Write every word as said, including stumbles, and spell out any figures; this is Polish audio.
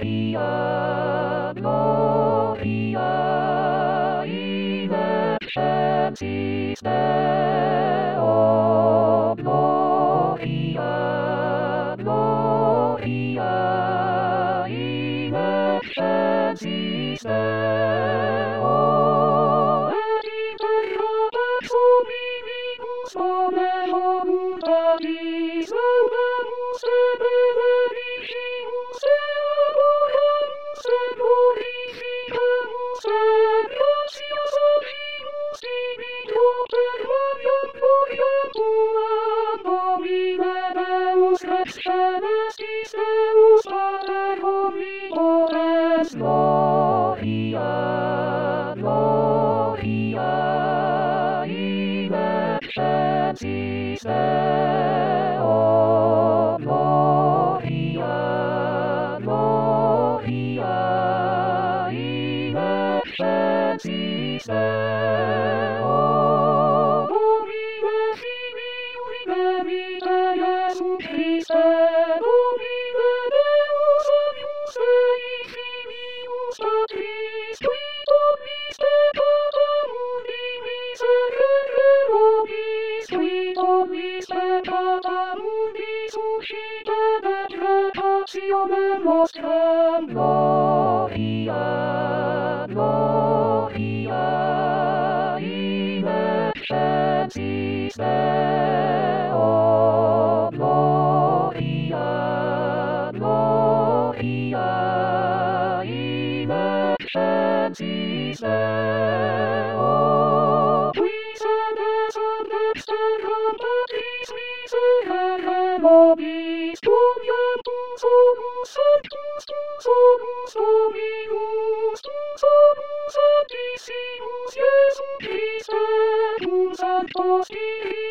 Gloria, Gloria, in excelsis Deo. Gloria, Gloria, in excelsis Deo. Et in terra pax hominibus bonum voluntatis laudamus et benedicimus et adoramus et glorificamus et gratias agimus dimittio per Mariam gloriam tuam Domine Deus Rex celestis Deus Pater omnipotens Gloria, Gloria, in excelsis Deo. Gloria, Gloria, in excelsis Deo. Domine Filius Vitae Jesum Christe, Domine Deus Agnus Dei Filius Patris, qui Domis peccata mundi miserere nobis, qui Domis peccata mundi suscite et reparationem nostrem. Gloria, Gloria, in excelsis Deo. Gloria, Gloria, in excelsis Deo. Quiescentes ad exterram Patris miserere nobis, tuiam tu sonus sanctus, tu sonus Dominus, tu sonus Sanctissimus Iesum Christe, tu Sancto Spiritus